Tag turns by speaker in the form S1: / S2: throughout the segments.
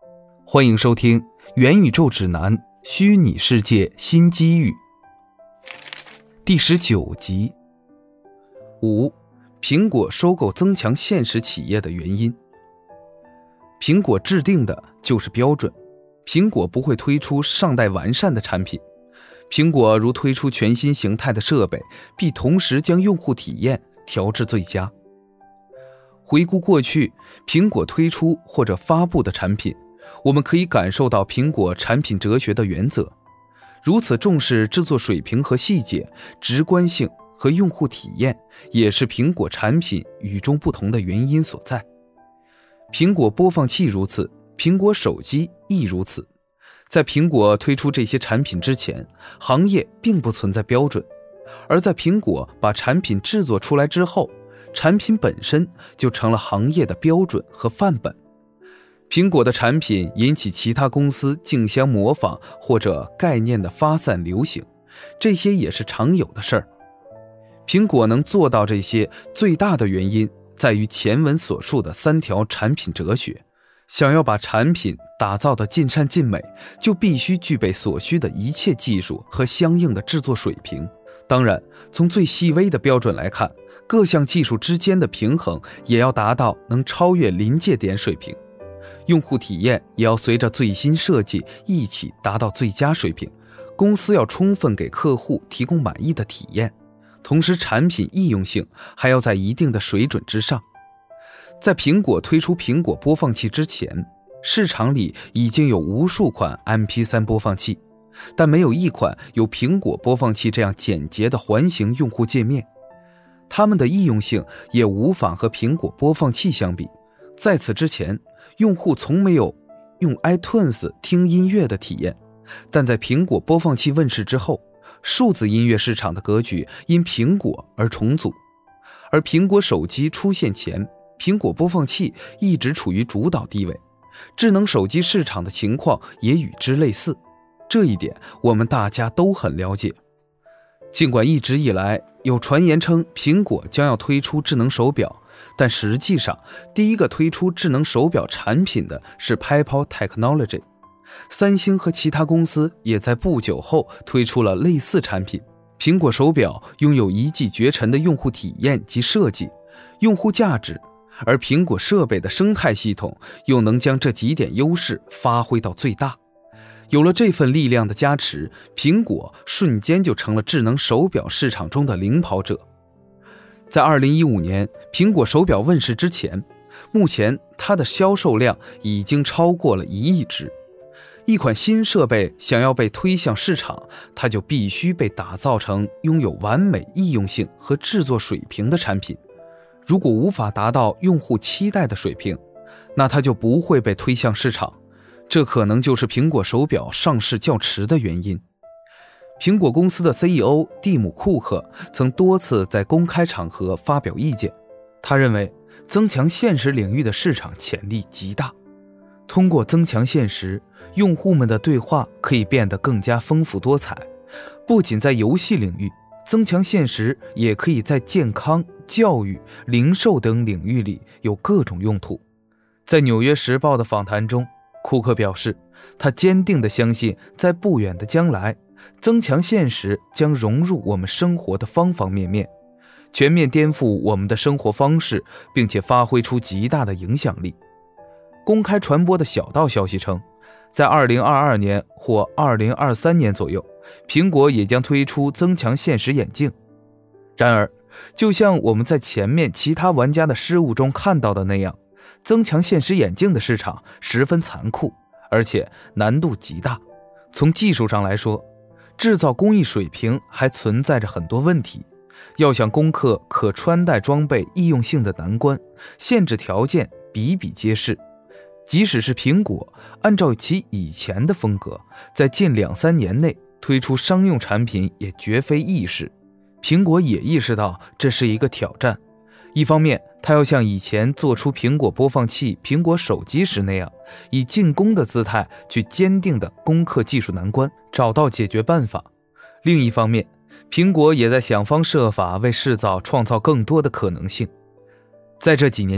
S1: 欢迎收听元宇宙指南：虚拟世界新机遇第19集。5. 苹果收购增强现实企业的原因。苹果制定的就是标准，苹果不会推出尚待完善的产品。苹果如推出全新形态的设备，必同时将用户体验调至最佳。回顾过去，苹果推出或者发布的产品，我们可以感受到苹果产品哲学的原则。如此重视制作水平和细节、直观性和用户体验，也是苹果产品与众不同的原因所在。苹果播放器如此，苹果手机亦如此。在苹果推出这些产品之前，行业并不存在标准，而在苹果把产品制作出来之后，产品本身就成了行业的标准和范本。苹果的产品引起其他公司竞相模仿或者概念的发散流行，这些也是常有的事儿。苹果能做到这些，最大的原因在于前文所述的3条产品哲学。想要把产品打造得尽善尽美，就必须具备所需的一切技术和相应的制作水平。当然，从最细微的标准来看，各项技术之间的平衡也要达到能超越临界点水平。用户体验也要随着最新设计一起达到最佳水平。公司要充分给客户提供满意的体验，同时产品易用性还要在一定的水准之上。在苹果推出苹果播放器之前，市场里已经有无数款 MP3 播放器，但没有一款有苹果播放器这样简洁的环形用户界面。它们的易用性也无法和苹果播放器相比。在此之前，用户从没有用 iTunes 听音乐的体验，但在苹果播放器问世之后，数字音乐市场的格局因苹果而重组。而苹果手机出现前，苹果播放器一直处于主导地位，智能手机市场的情况也与之类似，这一点我们大家都很了解。尽管一直以来有传言称苹果将要推出智能手表，但实际上第一个推出智能手表产品的是 PayPal Technology， 三星和其他公司也在不久后推出了类似产品。苹果手表拥有一骑绝尘的用户体验及设计、用户价值，而苹果设备的生态系统又能将这几点优势发挥到最大。有了这份力量的加持，苹果瞬间就成了智能手表市场中的领跑者。在2015年苹果手表问世之前，目前它的销售量已经超过了1亿只。一款新设备想要被推向市场，它就必须被打造成拥有完美易用性和制作水平的产品。如果无法达到用户期待的水平，那它就不会被推向市场。这可能就是苹果手表上市较迟的原因。苹果公司的 CEO 蒂姆·库克曾多次在公开场合发表意见，他认为增强现实领域的市场潜力极大。通过增强现实，用户们的对话可以变得更加丰富多彩。不仅在游戏领域，增强现实也可以在健康、教育、零售等领域里有各种用途。在《纽约时报》的访谈中，库克表示，他坚定地相信，在不远的将来，增强现实将融入我们生活的方方面面，全面颠覆我们的生活方式，并且发挥出极大的影响力。公开传播的小道消息称，在2022年或2023年左右，苹果也将推出增强现实眼镜。然而，就像我们在前面其他玩家的失误中看到的那样，增强现实眼镜的市场十分残酷，而且难度极大。从技术上来说，制造工艺水平还存在着很多问题。要想攻克可穿戴装备易用性的难关，限制条件比比皆是。即使是苹果，按照其以前的风格，在近2-3年内推出商用产品也绝非易事。苹果也意识到这是一个挑战，一方面它要像以前做出苹果播放器、苹果手机时那样，以进攻的姿态去坚定地攻克技术难关，找到解决办法。另一方面，苹果也在想方设法为制造创造更多的可能性。在这几年间，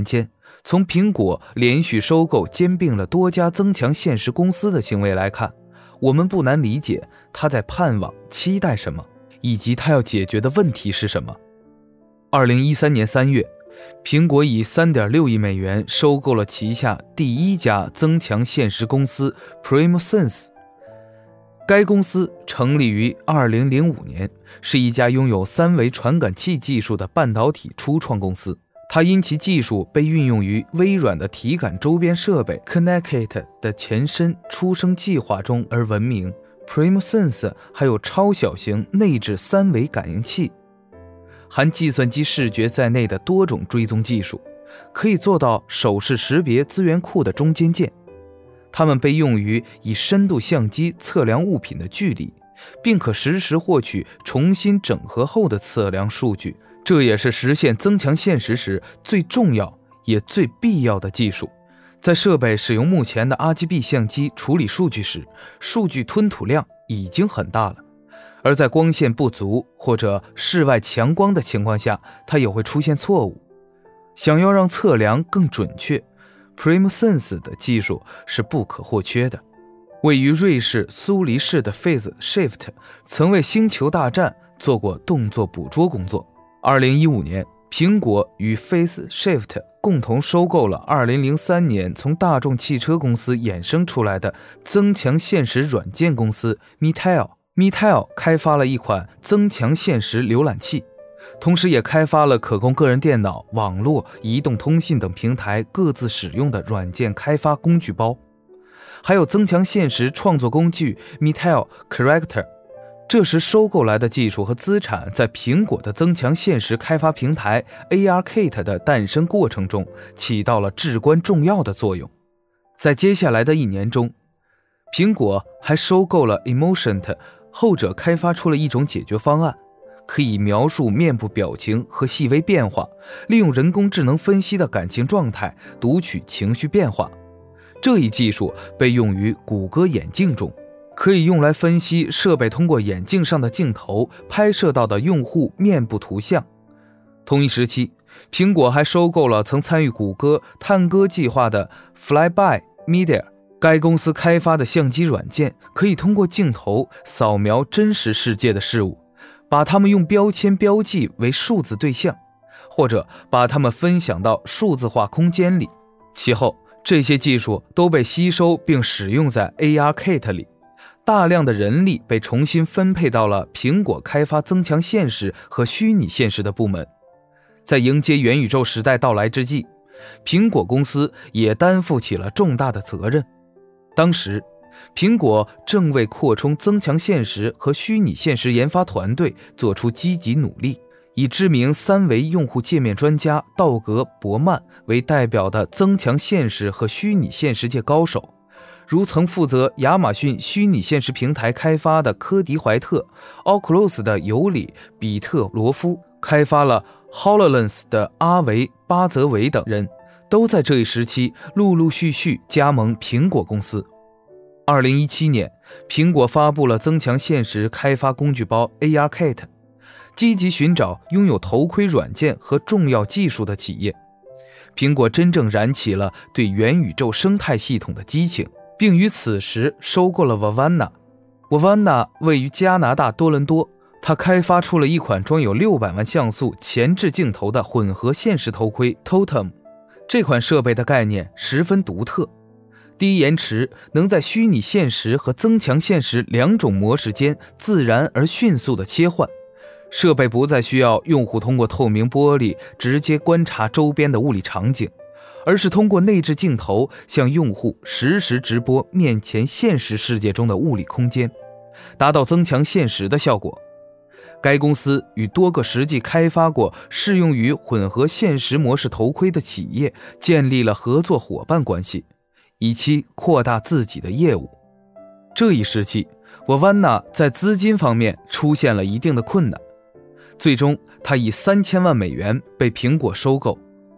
S1: 从苹果连续收购兼并了多家增强现实公司的行为来看，我们不难理解他在盼望、期待什么，以及他要解决的问题是什么。2013年3月，苹果以 3.6 亿美元收购了旗下第一家增强现实公司 PrimoSense。该公司成立于2005年，是一家拥有3维传感器技术的半导体初创公司。它因其技术被运用于微软的体感周边设备 Connected 的前身出生计划中而闻名。PrimoSense 还有超小型内置3维感应器，含计算机视觉在内的多种追踪技术，可以做到手势识别资源库的中间件。它们被用于以深度相机测量物品的距离，并可实时获取重新整合后的测量数据，这也是实现增强现实时最重要也最必要的技术。在设备使用目前的 RGB 相机处理数据时，数据吞吐量已经很大了，而在光线不足或者室外强光的情况下，它也会出现错误。想要让测量更准确， PrimoSense 的技术是不可或缺的。位于瑞士苏黎世的 PhaseShift 曾为星球大战做过动作捕捉工作。2015年，苹果与 PhaseShift 共同收购了2003年从大众汽车公司衍生出来的增强现实软件公司 Mitel。Mitel 开发了一款增强现实浏览器，同时也开发了可供个人电脑、网络、移动通信等平台各自使用的软件开发工具包，还有增强现实创作工具 Mitel Character。 这时收购来的技术和资产在苹果的增强现实开发平台 ARKit 的诞生过程中起到了至关重要的作用。在接下来的1年中，苹果还收购了 Emotion， 后者开发出了一种解决方案，可以描述面部表情和细微变化，利用人工智能分析的感情状态读取情绪变化。这一技术被用于谷歌眼镜中，可以用来分析设备通过眼镜上的镜头拍摄到的用户面部图像。同一时期，苹果还收购了曾参与谷歌探戈计划的 Flyby Media。 该公司开发的相机软件可以通过镜头扫描真实世界的事物，把它们用标签标记为数字对象，或者把它们分享到数字化空间里。其后，这些技术都被吸收并使用在 ARKit 里，大量的人力被重新分配到了苹果开发增强现实和虚拟现实的部门。在迎接元宇宙时代到来之际，苹果公司也担负起了重大的责任。当时，苹果正为扩充增强现实和虚拟现实研发团队做出积极努力。以知名3维用户界面专家道格·伯曼为代表的增强现实和虚拟现实界高手，如曾负责亚马逊虚拟现实平台开发的科迪·怀特、Oculus 的尤里·比特罗夫、开发了 HoloLens 的阿维·巴泽维等人，都在这一时期陆陆续续加盟苹果公司。2017年，苹果发布了增强现实开发工具包 ARKit， 积极寻找拥有头盔软件和重要技术的企业。苹果真正燃起了对元宇宙生态系统的激情，并于此时收购了 Vivana。Vivana 位于加拿大多伦多，它开发出了一款装有600万像素前置镜头的混合现实头盔 Totem。 这款设备的概念十分独特，低延迟，能在虚拟现实和增强现实2种模式间自然而迅速地切换。设备不再需要用户通过透明玻璃直接观察周边的物理场景，而是通过内置镜头向用户实时直播面前现实世界中的物理空间，达到增强现实的效果。该公司与多个实际开发过适用于混合现实模式头盔的企业建立了合作伙伴关系，以期扩大自己的业务。这一时期，Vivana在资金方面出现了一定的困难，最终他以3000万美元被苹果收购。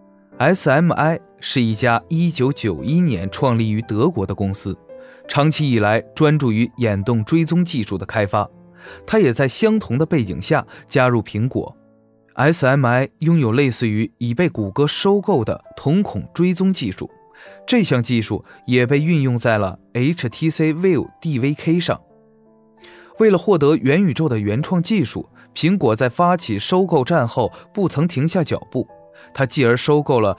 S1: SMI 是一家1991年创立于德国的公司，长期以来专注于眼动追踪技术的开发。他也在相同的背景下加入苹果。 SMI 拥有类似于已被谷歌收购的瞳孔追踪技术，这项技术也被运用在了 HTC Vive DVK 上。为了获得元宇宙的原创技术，苹果在发起收购战后不曾停下脚步，它继而收购了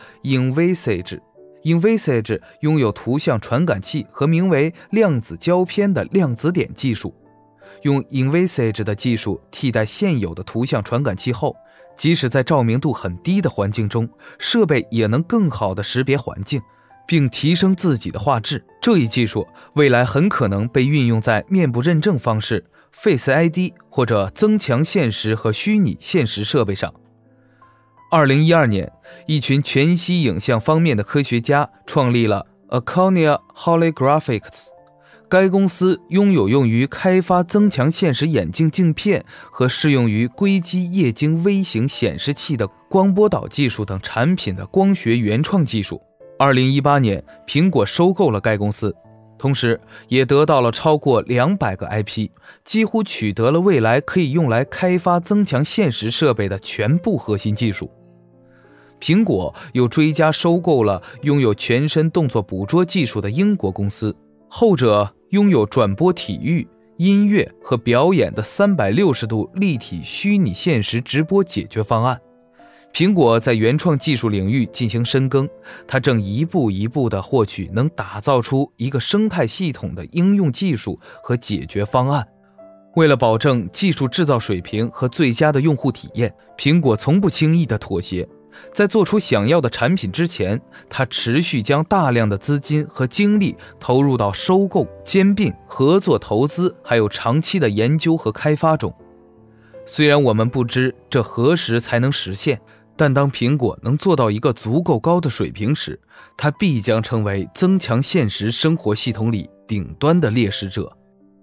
S1: Envisage。Envisage 拥有图像传感器和名为量子胶片的量子点技术。用 Envisage 的技术替代现有的图像传感器后，即使在照明度很低的环境中，设备也能更好地识别环境，并提升自己的画质。这一技术未来很可能被运用在面部认证方式、Face ID 或者增强现实和虚拟现实设备上。2012年，一群全息影像方面的科学家创立了 Aconia Holographics。该公司拥有用于开发增强现实眼镜镜片和适用于硅基液晶微型显示器的光波导技术等产品的光学原创技术。2018年，苹果收购了该公司，同时也得到了超过200个 IP， 几乎取得了未来可以用来开发增强现实设备的全部核心技术。苹果又追加收购了拥有全身动作捕捉技术的英国公司，后者拥有转播体育、音乐和表演的360度立体虚拟现实直播解决方案。苹果在原创技术领域进行深耕，它正一步一步地获取能打造出一个生态系统的应用技术和解决方案。为了保证技术制造水平和最佳的用户体验，苹果从不轻易地妥协。在做出想要的产品之前，它持续将大量的资金和精力投入到收购、兼并、合作投资还有长期的研究和开发中。虽然我们不知这何时才能实现，但当苹果能做到一个足够高的水平时，它必将成为增强现实生活系统里顶端的猎食者。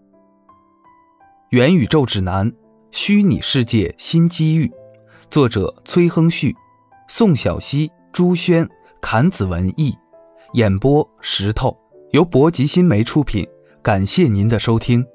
S1: 元宇宙指南：虚拟世界新机遇，作者崔亨旭，宋晓溪、朱轩、侃子文译，演播石头，由博吉新媒出品。感谢您的收听。